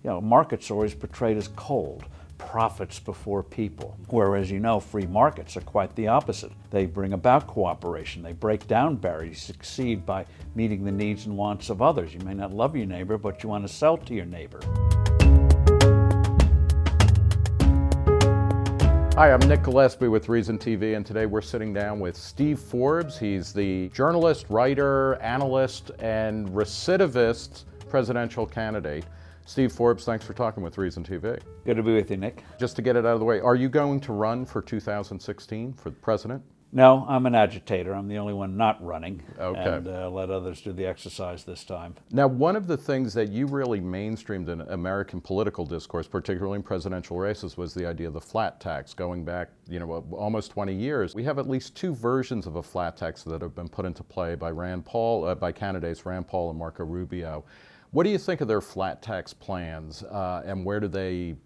Markets are always portrayed as cold, profits before people. Whereas, free markets are quite the opposite. They bring about cooperation. They break down barriers, succeed by meeting the needs and wants of others. You may not love your neighbor, but you want to sell to your neighbor. Hi, I'm Nick Gillespie with Reason TV, and today we're sitting down with Steve Forbes. He's the journalist, writer, analyst, and recidivist presidential candidate. Steve Forbes, thanks for talking with Reason TV. Good to be with you, Nick. Just to get it out of the way, are you going to run for 2016 for president? No, I'm an agitator. I'm the only one not running. Okay. And let others do the exercise this time. Now, one of the things that you really mainstreamed in American political discourse, particularly in presidential races, was the idea of the flat tax going back, almost 20 years. We have at least two versions of a flat tax that have been put into play by by candidates Rand Paul and Marco Rubio. What do you think of their flat tax plans, and where do they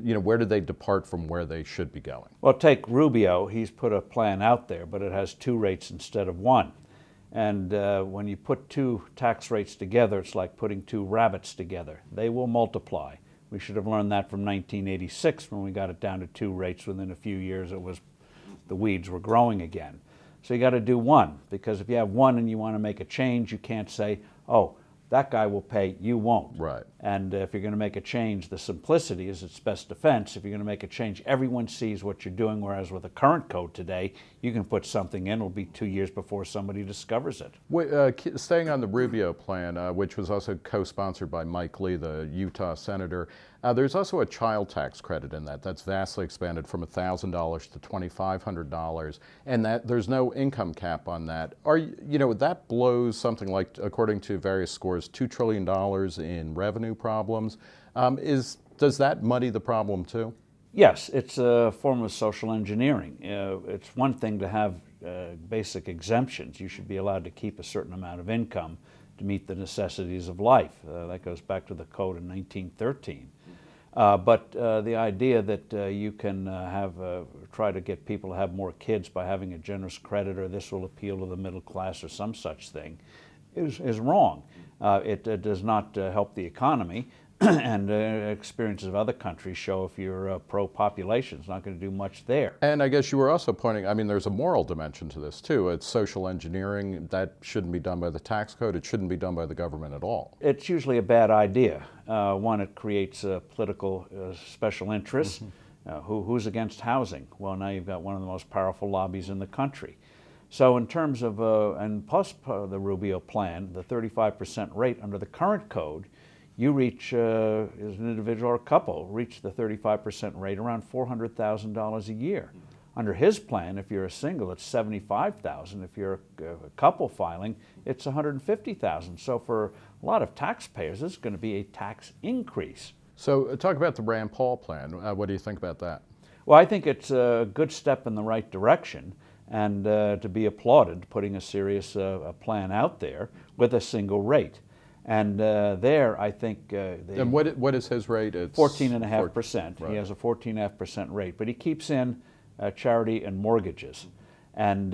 depart from where they should be going? Well, take Rubio. He's put a plan out there, but it has two rates instead of one. And when you put two tax rates together, it's like putting two rabbits together. They will multiply. We should have learned that from 1986 when we got it down to two rates. Within a few years, the weeds were growing again. So you got to do one, because if you have one and you want to make a change, you can't say, oh, that guy will pay, you won't. Right. And if you're going to make a change, the simplicity is its best defense. If you're going to make a change, everyone sees what you're doing, whereas with the current code today, you can put something in, it'll be 2 years before somebody discovers it. Staying on the Rubio plan, which was also co-sponsored by Mike Lee, the Utah senator, there's also a child tax credit in that. That's vastly expanded from $1,000 to $2,500, and that there's no income cap on that. That blows something like, according to various scores, $2 trillion in revenue problems. Does that muddy the problem too? Yes, it's a form of social engineering. It's one thing to have basic exemptions. You should be allowed to keep a certain amount of income to meet the necessities of life. That goes back to the code in 1913. But the idea that you can try to get people to have more kids by having a generous credit, or this will appeal to the middle class, or some such thing, is wrong. It does not help the economy, and experiences of other countries show if you're pro-population, it's not going to do much there. And I guess you were also pointing, there's a moral dimension to this too. It's social engineering. That shouldn't be done by the tax code. It shouldn't be done by the government at all. It's usually a bad idea. One, it creates political special interests. Who's against housing? Well, now you've got one of the most powerful lobbies in the country. So in terms of, and plus the Rubio plan, the 35% rate under the current code, you reach, as an individual or a couple, reach the 35% rate around $400,000 a year. Under his plan, if you're a single, it's $75,000. If you're a couple filing, it's $150,000. So for a lot of taxpayers, this is going to be a tax increase. So talk about the Rand Paul plan. What do you think about that? Well, I think it's a good step in the right direction, and to be applauded, putting a serious plan out there with a single rate. And there, I think... and what is his rate? It's 14.5%. Right. He has a 14.5% rate, but he keeps in charity and mortgages. And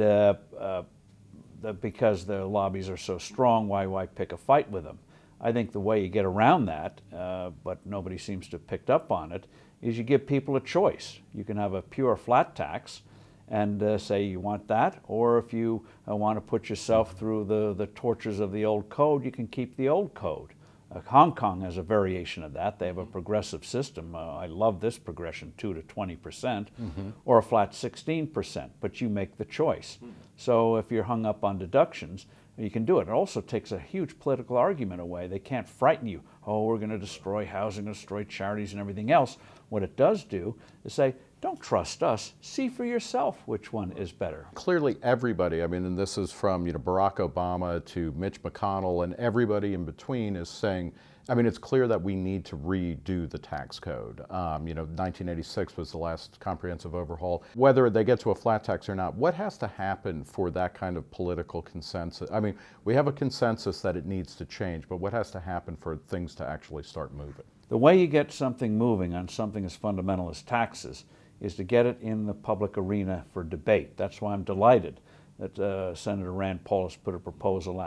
because the lobbies are so strong, why pick a fight with them? I think the way you get around that, but nobody seems to have picked up on it, is you give people a choice. You can have a pure flat tax and say you want that, or if you want to put yourself through the tortures of the old code, you can keep the old code. Hong Kong has a variation of that. They have a progressive system. I love this progression, 2 to 20%, or a flat 16%, but you make the choice. So if you're hung up on deductions, you can do it. It also takes a huge political argument away. They can't frighten you. Oh, we're going to destroy housing, destroy charities and everything else. What it does do is say, don't trust us. See for yourself which one is better. Clearly everybody, and this is from Barack Obama to Mitch McConnell, and everybody in between is saying, it's clear that we need to redo the tax code. 1986 was the last comprehensive overhaul. Whether they get to a flat tax or not, what has to happen for that kind of political consensus? We have a consensus that it needs to change, but what has to happen for things to actually start moving? The way you get something moving on something as fundamental as taxes is to get it in the public arena for debate. That's why I'm delighted that Senator Rand Paul has put a proposal out.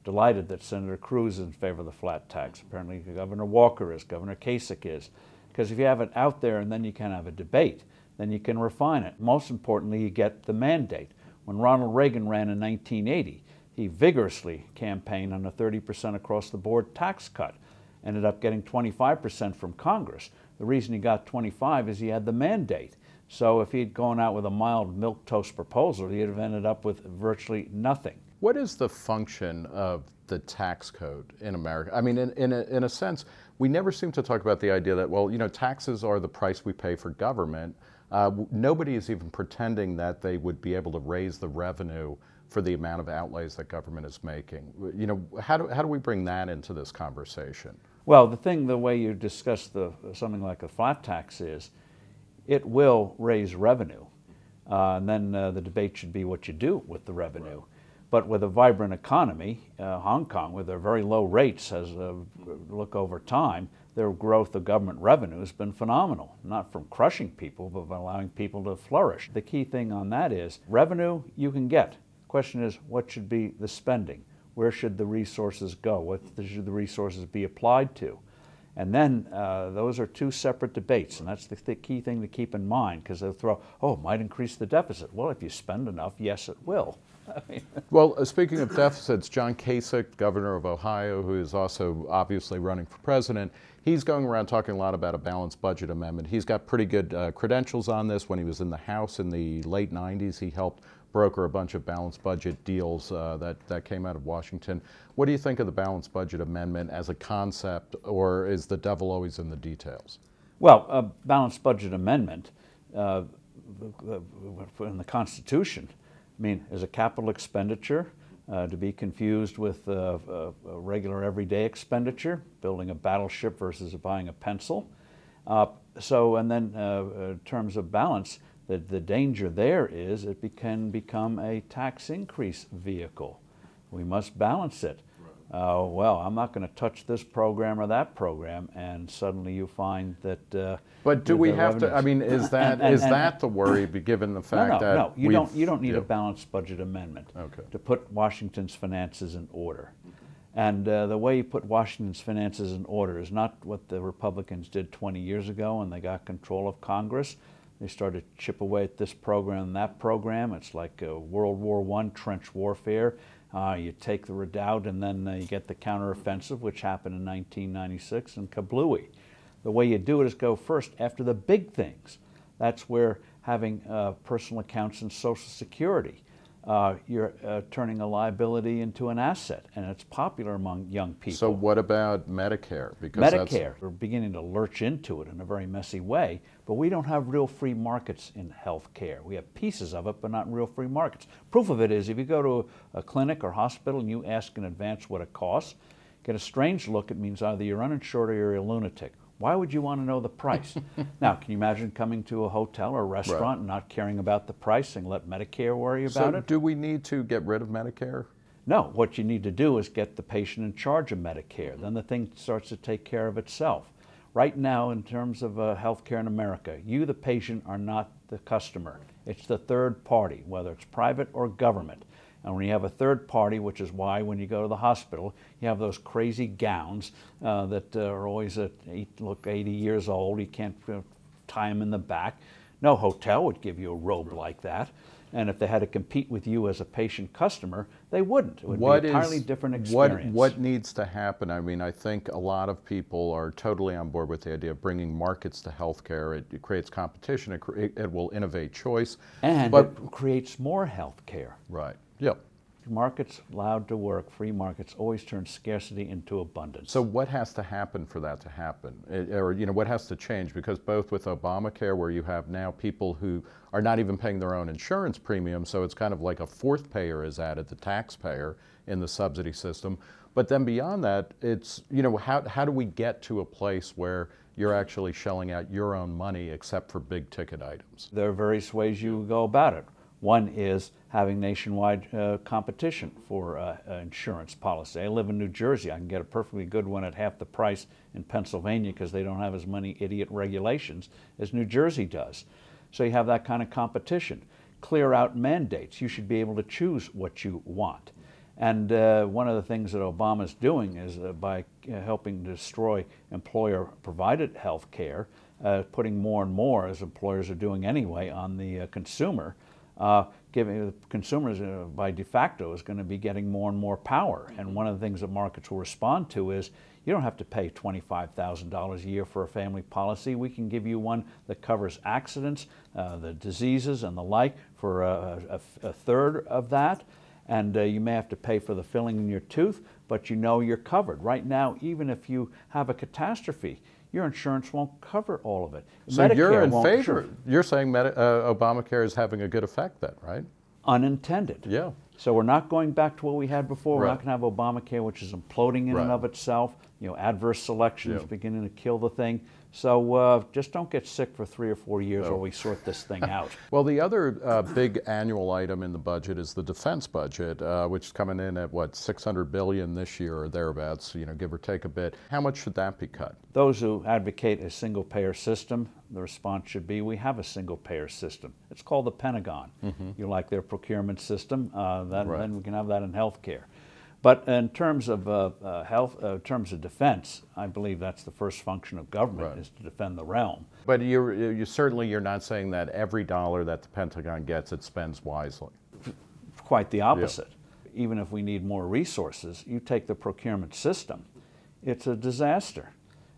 delighted that Senator Cruz is in favor of the flat tax. Apparently Governor Walker is, Governor Kasich is. Because if you have it out there and then you can have a debate, then you can refine it. Most importantly, you get the mandate. When Ronald Reagan ran in 1980, he vigorously campaigned on a 30% across the board tax cut. Ended up getting 25% from Congress. The reason he got 25 is he had the mandate. So if he had gone out with a mild milquetoast proposal, he'd have ended up with virtually nothing. What is the function of the tax code in America? I mean, in a sense, we never seem to talk about the idea that, well, you know, taxes are the price we pay for government. Nobody is even pretending that they would be able to raise the revenue for the amount of outlays that government is making. You know, how do we bring that into this conversation? Well, the way you discuss something like a flat tax is, it will raise revenue, and then the debate should be what you do with the revenue. Right. But with a vibrant economy, Hong Kong, with their very low rates, as look over time, their growth of government revenue has been phenomenal. Not from crushing people, but from allowing people to flourish. The key thing on that is revenue you can get. The question is, what should be the spending? Where should the resources go? What should the resources be applied to? And then those are two separate debates, and that's the key thing to keep in mind, because they'll throw, oh, it might increase the deficit. Well, if you spend enough, yes, it will. Well, speaking of deficits, John Kasich, governor of Ohio, who is also obviously running for president, he's going around talking a lot about a balanced budget amendment. He's got pretty good credentials on this. When he was in the House in the late 90s, he helped broker a bunch of balanced budget deals that came out of Washington. What do you think of the balanced budget amendment as a concept, or is the devil always in the details? Well, a balanced budget amendment in the Constitution, I mean, is a capital expenditure to be confused with a regular everyday expenditure, building a battleship versus buying a pencil. And then in terms of balance, the danger there is it can become a tax increase vehicle. We must balance it. Well, I'm not going to touch this program or that program, and suddenly you find that. But do we have to? I mean, is that the worry, given the fact that no, you don't need a balanced budget amendment to put Washington's finances in order. And the way you put Washington's finances in order is not what the Republicans did 20 years ago when they got control of Congress. They started to chip away at this program and that program. It's like World War I trench warfare. You take the redoubt and then you get the counteroffensive, which happened in 1996 in Kablooey. The way you do it is go first after the big things. That's where having personal accounts in Social Security, you're turning a liability into an asset, and it's popular among young people. So what about Medicare? Because Medicare, we're beginning to lurch into it in a very messy way, but we don't have real free markets in health care. We have pieces of it, but not real free markets. Proof of it is if you go to a clinic or hospital and you ask in advance what it costs, get a strange look. It means either you're uninsured or you're a lunatic. Why would you want to know the price? Now, can you imagine coming to a hotel or a restaurant and not caring about the price and let Medicare worry about it? So do we need to get rid of Medicare? No, what you need to do is get the patient in charge of Medicare. Then the thing starts to take care of itself. Right now, in terms of healthcare in America, you, the patient, are not the customer. It's the third party, whether it's private or government. And when you have a third party, which is why when you go to the hospital, you have those crazy gowns that are always look 80 years old. You can't tie them in the back. No hotel would give you a robe like that. And if they had to compete with you as a patient customer, they wouldn't. It would be an entirely different experience. What needs to happen? I mean, I think a lot of people are totally on board with the idea of bringing markets to healthcare. It creates competition. It will innovate choice. And it creates more healthcare. Right. Yep. Markets allowed to work, free markets always turn scarcity into abundance. So what has to happen for that to happen? Or, you know, what has to change? Because both with Obamacare, where you have now people who are not even paying their own insurance premium, so it's kind of like a fourth payer is added, the taxpayer in the subsidy system. But then beyond that, it's, you know, how do we get to a place where you're actually shelling out your own money except for big ticket items? There are various ways you go about it. One is having nationwide competition for insurance policy. I live in New Jersey. I can get a perfectly good one at half the price in Pennsylvania because they don't have as many idiot regulations as New Jersey does. So you have that kind of competition. Clear out mandates. You should be able to choose what you want. And one of the things that Obama's doing is by helping destroy employer-provided health care, putting more and more, as employers are doing anyway, on the consumer, giving the consumers by de facto is going to be getting more and more power. And one of the things that markets will respond to is you don't have to pay $25,000 a year for a family policy. We can give you one that covers accidents, the diseases and the like for a third of that. And you may have to pay for the filling in your tooth, but you know you're covered. Right now, even if you have a catastrophe, your insurance won't cover all of it. So Medicare you're in won't, favor. sure. You're saying Obamacare is having a good effect then, right? Unintended. Yeah. So we're not going back to what we had before. We're Right. not going to have Obamacare, which is imploding in Right. and of itself. Adverse selections Yeah. beginning to kill the thing. So just don't get sick for 3 or 4 years No. while we sort this thing out. Well, the other big annual item in the budget is the defense budget, which is coming in at what, $600 billion this year or thereabouts, give or take a bit. How much should that be cut? Those who advocate a single-payer system, the response should be, we have a single-payer system. It's called the Pentagon. You like their procurement system, then we can have that in healthcare. But in terms of in terms of defense, I believe that's the first function of government, Right. is to defend the realm. But you're not saying that every dollar that the Pentagon gets, it spends wisely. Quite the opposite. Even if we need more resources, you take the procurement system, it's a disaster.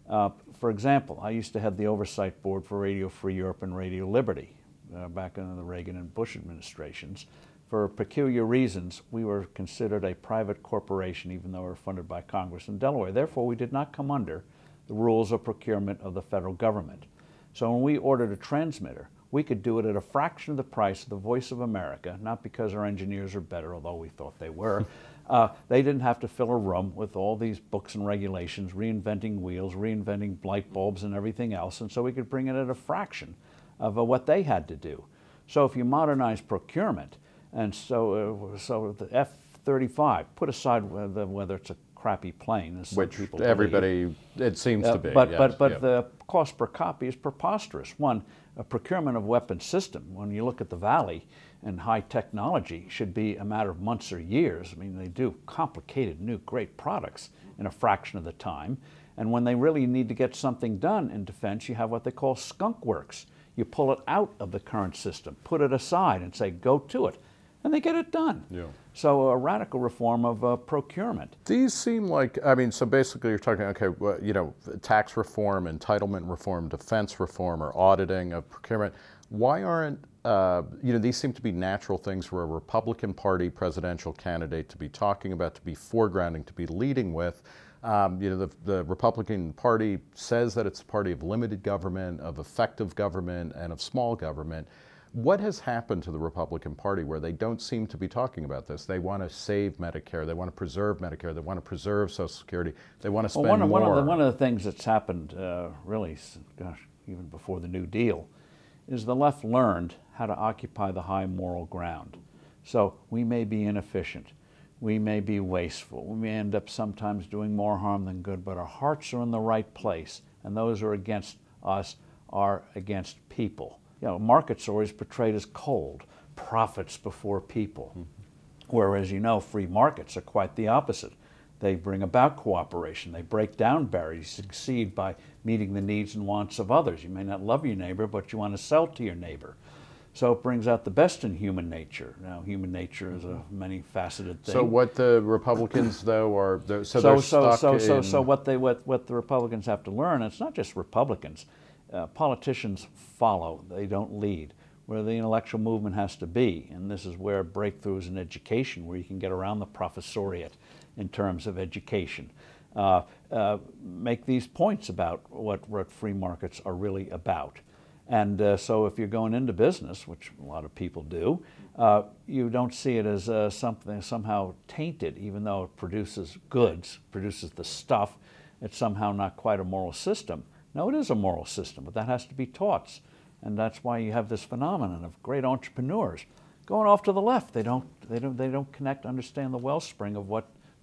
For example, I used to head the oversight board for Radio Free Europe and Radio Liberty back in the Reagan and Bush administrations. For peculiar reasons, we were considered a private corporation, even though we were funded by Congress in Delaware. Therefore, we did not come under the rules of procurement of the federal government. So when we ordered a transmitter, we could do it at a fraction of the price of the Voice of America, not because our engineers are better, although we thought they were. They didn't have to fill a room with all these books and regulations, reinventing wheels, reinventing light bulbs and everything else, and so we could bring it at a fraction of what they had to do. So if you modernize procurement, and so the F-35, put aside whether it's a crappy plane, as some Which people believe. everybody, it seems to be. But yes, yeah. the cost per copy is preposterous. One, a procurement of weapons system, when you look at the Valley and high technology, should be a matter of months or years. I mean, they do complicated, new, great products in a fraction of the time. And when they really need to get something done in defense, you have what they call skunk works. You pull it out of the current system, put it aside, and say, go to it. And they get it done. Yeah. So a radical reform of procurement. These seem like, so basically you're talking, okay, well, tax reform, entitlement reform, defense reform, or auditing of procurement. Why aren't, these seem to be natural things for a Republican Party presidential candidate to be talking about, to be foregrounding, to be leading with. The Republican Party says that it's a party of limited government, of effective government, and of small government. What has happened to the Republican Party where they don't seem to be talking about this? They want to save Medicare. They want to preserve Medicare. They want to preserve Social Security. They want to spend more. One of the things that's happened, even before the New Deal, is the left learned how to occupy the high moral ground. So we may be inefficient. We may be wasteful. We may end up sometimes doing more harm than good, but our hearts are in the right place, and those who are against us are against people. Markets are always portrayed as cold, profits before people. Whereas, free markets are quite the opposite. They bring about cooperation. They break down barriers, succeed by meeting the needs and wants of others. You may not love your neighbor, but you want to sell to your neighbor. So it brings out the best in human nature. Now, human nature is a many-faceted thing. So what the Republicans, though, are they're stuck in... So what the Republicans have to learn, and it's not just Republicans. Politicians follow; they don't lead. Where the intellectual movement has to be, and this is where breakthroughs in education, where you can get around the professoriate in terms of education, make these points about what free markets are really about. And so if you're going into business, which a lot of people do, you don't see it as something somehow tainted, even though it produces goods, produces the stuff. It's somehow not quite a moral system. No, it is a moral system, but that has to be taught. And that's why you have this phenomenon of great entrepreneurs going off to the left. They don't understand the wellspring of what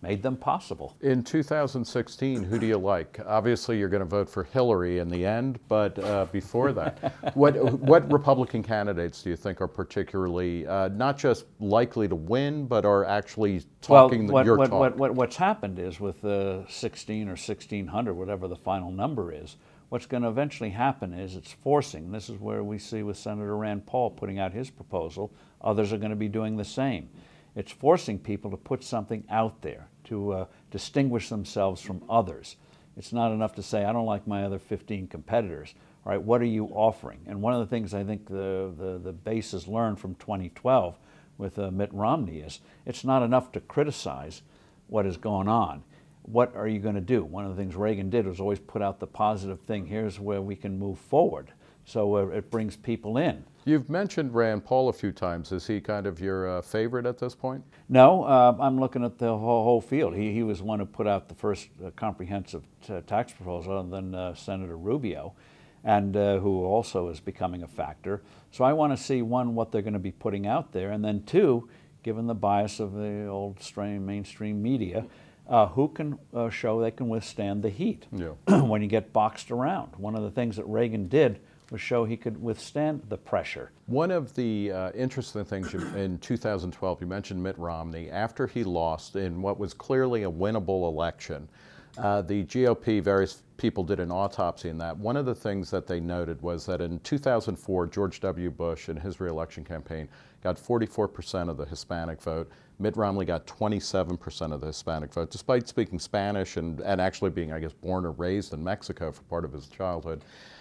made them possible. In 2016, who do you like? Obviously, you're going to vote for Hillary in the end, but before that, what Republican candidates do you think are particularly not just likely to win, but are actually talking your talk? What's happened is with 16 or 1600, whatever the final number is, what's going to eventually happen is it's forcing. This is where we see with Senator Rand Paul putting out his proposal. Others are going to be doing the same. It's forcing people to put something out there, to distinguish themselves from others. It's not enough to say, I don't like my other 15 competitors. All right, what are you offering? And one of the things I think the base has learned from 2012 with Mitt Romney is it's not enough to criticize what is going on. What are you going to do? One of the things Reagan did was always put out the positive thing. Here's where we can move forward. So it brings people in. You've mentioned Rand Paul a few times. Is he kind of your favorite at this point? No, I'm looking at the whole field. He was one who put out the first comprehensive tax proposal, other than Senator Rubio, and who also is becoming a factor. So I want to see, one, what they're going to be putting out there, and then two, given the bias of the old mainstream media, who can show they can withstand the heat when you get boxed around. One of the things that Reagan did was show he could withstand the pressure. One of the interesting things in 2012, you mentioned Mitt Romney. After he lost in what was clearly a winnable election, the GOP, various people did an autopsy in that. One of the things that they noted was that in 2004, George W. Bush in his reelection campaign got 44% of the Hispanic vote. Mitt Romney got 27% of the Hispanic vote, despite speaking Spanish and actually being, I guess, born or raised in Mexico for part of his childhood.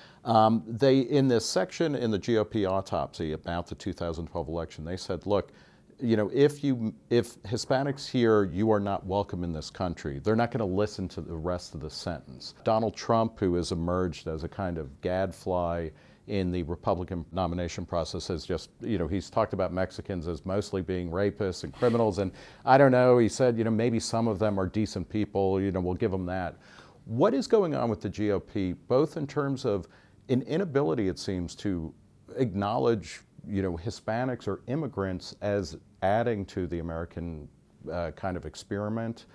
They, in this section in the GOP autopsy about the 2012 election, they said, look, you know, if Hispanics hear you are not welcome in this country, they're not going to listen to the rest of the sentence. Donald Trump, who has emerged as a kind of gadfly in the Republican nomination process, has just, you know, he's talked about Mexicans as mostly being rapists and criminals, and I don't know, he said, you know, maybe some of them are decent people, you know, we'll give them that. What is going on with the GOP, both in terms of an inability, it seems, to acknowledge, you know, Hispanics or immigrants as adding to the American kind of experiment,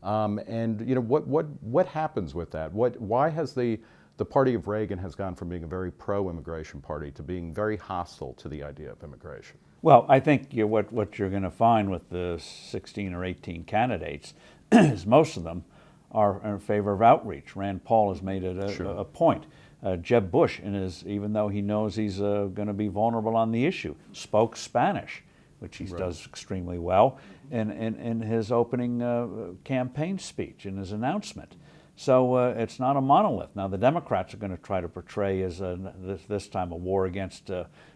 and you know, what happens with that? Why has the party of Reagan has gone from being a very pro-immigration party to being very hostile to the idea of immigration? Well, I think what you're going to find with the 16 or 18 candidates is most of them are in favor of outreach. Rand Paul has made it a point. Jeb Bush, even though he knows he's going to be vulnerable on the issue, spoke Spanish, which he does extremely well, in his opening campaign speech, in his announcement. So it's not a monolith. Now the Democrats are going to try to portray as this time a war against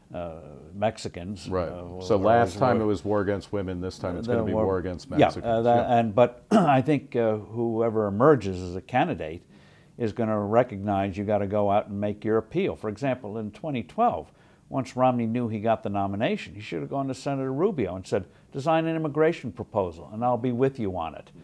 Mexicans. Right. So last time it was war against women. This time it's going to be war against Mexicans. But I think whoever emerges as a candidate is going to recognize you got to go out and make your appeal. For example, in 2012, once Romney knew he got the nomination, he should have gone to Senator Rubio and said, design an immigration proposal and I'll be with you on it.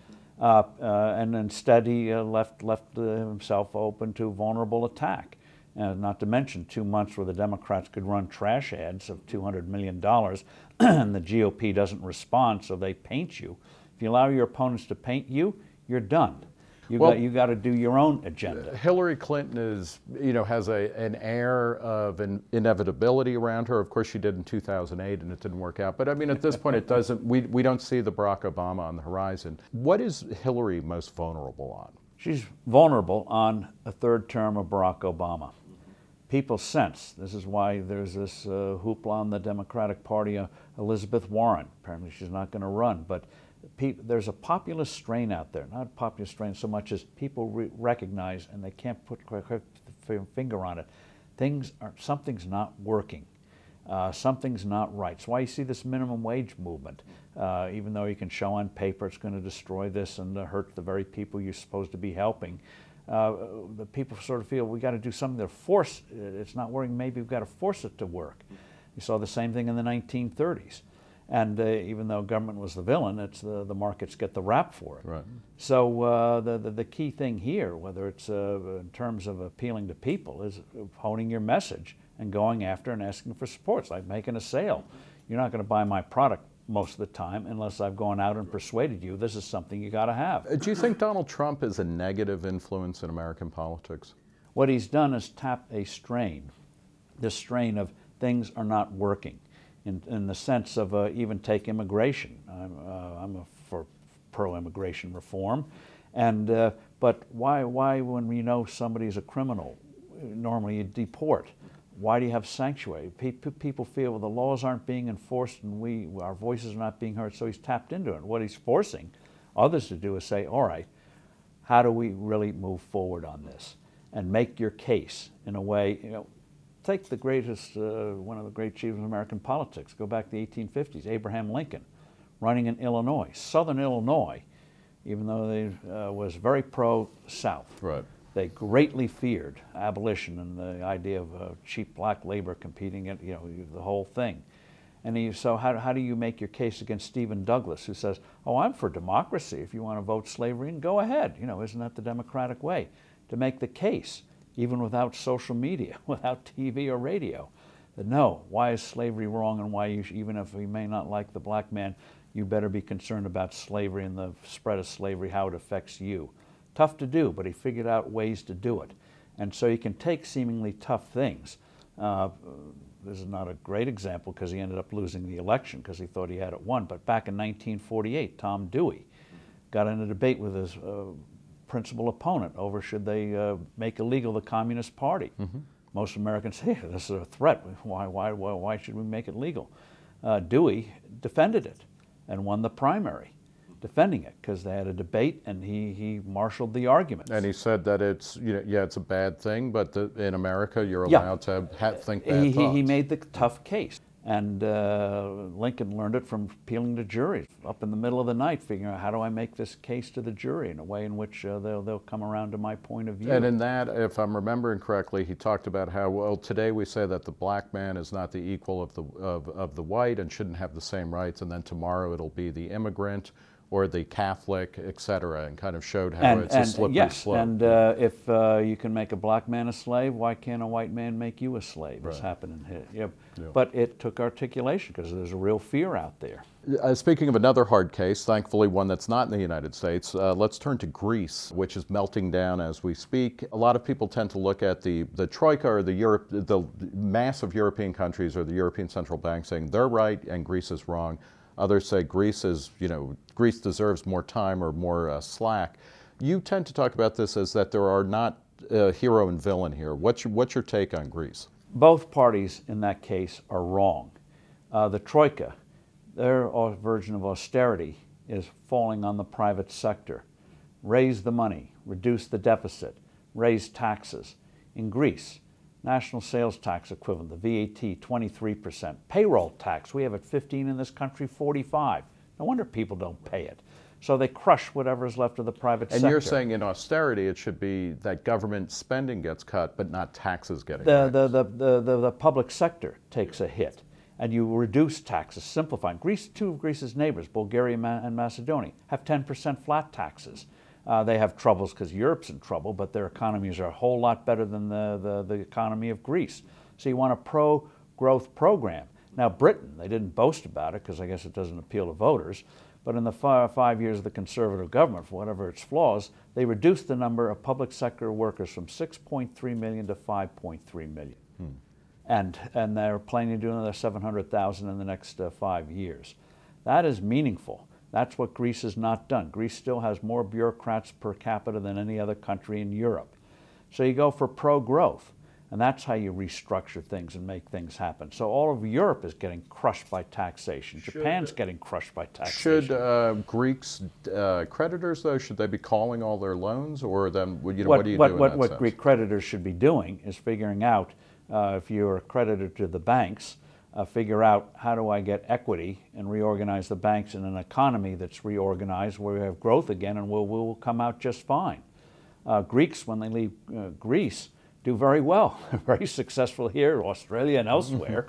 And instead he left himself open to vulnerable attack. Not to mention 2 months where the Democrats could run trash ads of $200 million and the GOP doesn't respond, so they paint you. If you allow your opponents to paint you, you're done. You got to do your own agenda. Hillary Clinton is, you know, has an air of inevitability around her. Of course, she did in 2008, and it didn't work out. But I mean, at this point, it doesn't. We don't see the Barack Obama on the horizon. What is Hillary most vulnerable on? She's vulnerable on a third term of Barack Obama. People sense, this is why there's this hoopla on the Democratic Party, Elizabeth Warren. Apparently, she's not going to run, but there's a populist strain out there, not a populist strain so much as people recognize, and they can't put the finger on it, something's not working. Something's not right. It's why you see this minimum wage movement. Even though you can show on paper it's going to destroy this and hurt the very people you're supposed to be helping, the people sort of feel we got to do something to force it's not working, maybe we've got to force it to work. You saw the same thing in the 1930s. And even though government was the villain, it's the markets get the rap for it. Right. So the key thing here, whether it's in terms of appealing to people, is honing your message and going after and asking for support. It's like making a sale. You're not going to buy my product most of the time unless I've gone out and persuaded you this is something you got to have. Do you think Donald Trump is a negative influence in American politics? What he's done is tap a strain, this strain of things are not working, in the sense of even take immigration. I'm for pro-immigration reform, and but why when we know somebody's a criminal, normally you deport. Why do you have sanctuary? People feel, well, the laws aren't being enforced and our voices are not being heard, so he's tapped into it. What he's forcing others to do is say, all right, how do we really move forward on this and make your case in a way, take the greatest, one of the great chiefs of American politics, go back to the 1850s, Abraham Lincoln, running in Illinois, southern Illinois, even though they was very pro-South. Right. They greatly feared abolition and the idea of cheap black labor competing at, the whole thing. And so how do you make your case against Stephen Douglas, who says, oh, I'm for democracy. If you want to vote slavery, and go ahead. Isn't that the democratic way? To make the case, even without social media, without TV or radio, that no, why is slavery wrong, and why even if you may not like the black man, you better be concerned about slavery and the spread of slavery, how it affects you. Tough to do, but he figured out ways to do it. And so you can take seemingly tough things. This is not a great example because he ended up losing the election because he thought he had it won. But back in 1948, Tom Dewey got in a debate with his principal opponent over should they make illegal the Communist Party. Mm-hmm. Most Americans say, this is a threat. Why should we make it legal? Dewey defended it and won the primary, defending it because they had a debate and he marshaled the arguments. And he said that it's it's a bad thing, but in America you're allowed to think bad thoughts. He made the tough case, and Lincoln learned it from appealing to juries up in the middle of the night, figuring out how do I make this case to the jury in a way in which they'll come around to my point of view. And in that, if I'm remembering correctly, he talked about how, well, today we say that the black man is not the equal of the white and shouldn't have the same rights, and then tomorrow it'll be the immigrant or the Catholic, et cetera, and kind of showed how it's a slippery slope. And if you can make a black man a slave, why can't a white man make you a slave? Right. It's happening here. But it took articulation because there's a real fear out there. Speaking of another hard case, thankfully one that's not in the United States, let's turn to Greece, which is melting down as we speak. A lot of people tend to look at the Troika or the massive European countries or the European Central Bank saying they're right and Greece is wrong. Others say Greece deserves more time or more slack. You tend to talk about this as that there are not hero and villain here. What's your take on Greece? Both parties in that case are wrong. The Troika, their version of austerity is falling on the private sector. Raise the money, reduce the deficit, raise taxes. In Greece, national sales tax equivalent, the VAT, 23%. Payroll tax, we have it 15 in this country, 45. No wonder people don't pay it. So they crush whatever is left of the private sector. And you're saying in austerity it should be that government spending gets cut, but not taxes getting raised. The public sector takes a hit, and you reduce taxes, simplifying. Two of Greece's neighbors, Bulgaria and Macedonia, have 10% flat taxes. They have troubles because Europe's in trouble, but their economies are a whole lot better than the economy of Greece. So you want a pro-growth program. Now Britain, they didn't boast about it because I guess it doesn't appeal to voters, but in the 5 years of the Conservative government, for whatever its flaws, they reduced the number of public sector workers from 6.3 million to 5.3 million. And they're planning to do another 700,000 in the next 5 years. That is meaningful. That's what Greece has not done. Greece still has more bureaucrats per capita than any other country in Europe. So you go for pro-growth, and that's how you restructure things and make things happen. So all of Europe is getting crushed by taxation. Japan's getting crushed by taxation. Should Greeks creditors, though, should they be calling all their loans, or then what do you do in that What sense? Greek creditors should be doing is figuring out, if you're a creditor to the banks, figure out how do I get equity and reorganize the banks in an economy that's reorganized where we have growth again and we'll come out just fine. Greeks, when they leave Greece, do very well. They're very successful here, Australia and elsewhere.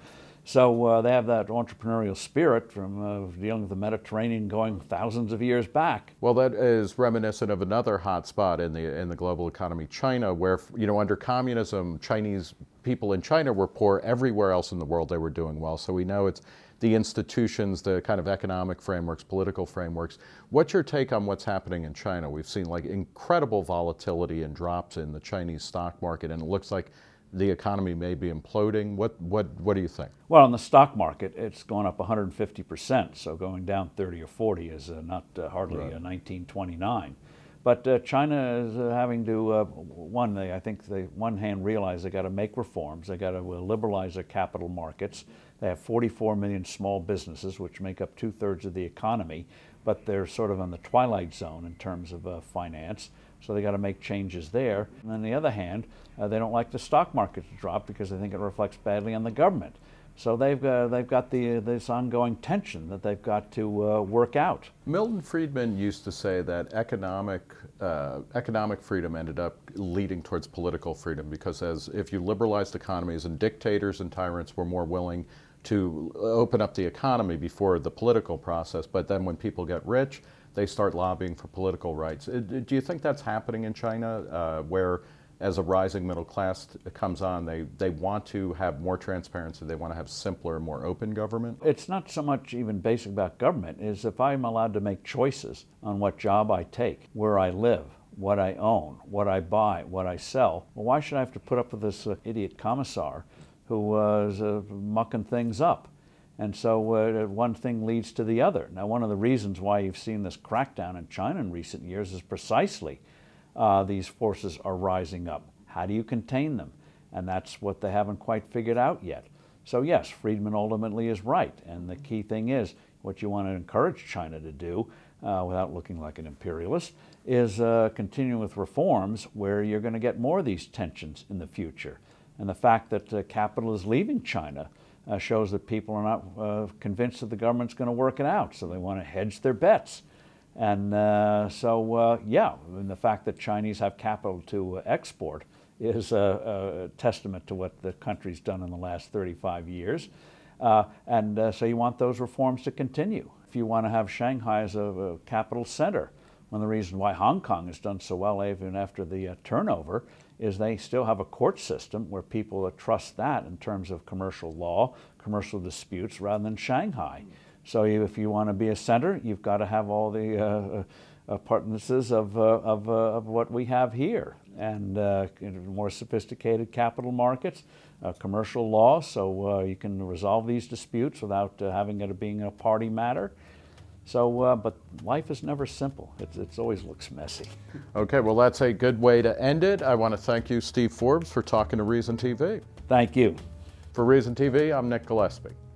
So they have that entrepreneurial spirit from dealing with the Mediterranean going thousands of years back. Well, that is reminiscent of another hot spot in the global economy, China, where under communism, Chinese people in China were poor. Everywhere else in the world they were doing well. So we know it's the institutions, the kind of economic frameworks, political frameworks. What's your take on what's happening in China? We've seen like incredible volatility and drops in the Chinese stock market, and it looks like the economy may be imploding. What do you think? Well, in the stock market, it's gone up 150%, so going down 30 or 40 is not hardly Right. 1929. But China is having to, I think they, one hand, realize they got to make reforms. They got to liberalize their capital markets. They have 44 million small businesses, which make up 2/3 of the economy, but they're sort of in the twilight zone in terms of finance. So they got to make changes there. And on the other hand, they don't like the stock market to drop because they think it reflects badly on the government. So they've got this ongoing tension that they've got to work out. Milton Friedman used to say that economic freedom ended up leading towards political freedom, because if you liberalized economies, and dictators and tyrants were more willing to open up the economy before the political process, but then when people get rich, they start lobbying for political rights. Do you think that's happening in China, where as a rising middle class comes on, they want to have more transparency, they want to have simpler, more open government? It's not so much even basic about government, is if I'm allowed to make choices on what job I take, where I live, what I own, what I buy, what I sell, well, why should I have to put up with this idiot commissar who is mucking things up? And so one thing leads to the other. Now, one of the reasons why you've seen this crackdown in China in recent years is precisely these forces are rising up. How do you contain them? And that's what they haven't quite figured out yet. So yes, Friedman ultimately is right. And the key thing is, what you want to encourage China to do, without looking like an imperialist, is continue with reforms where you're going to get more of these tensions in the future. And the fact that capital is leaving China shows that people are not convinced that the government's going to work it out, so they want to hedge their bets. And and the fact that Chinese have capital to export is a testament to what the country's done in the last 35 years. So you want those reforms to continue. If you want to have Shanghai as a capital center, one of the reasons why Hong Kong has done so well even after the turnover is they still have a court system where people trust that in terms of commercial law, commercial disputes, rather than Shanghai. So if you want to be a center, you've got to have all the appurtenances of what we have here, and more sophisticated capital markets, commercial law, so you can resolve these disputes without having it being a party matter. So, but life is never simple. It always looks messy. Okay, well, that's a good way to end it. I want to thank you, Steve Forbes, for talking to Reason TV. Thank you. For Reason TV, I'm Nick Gillespie.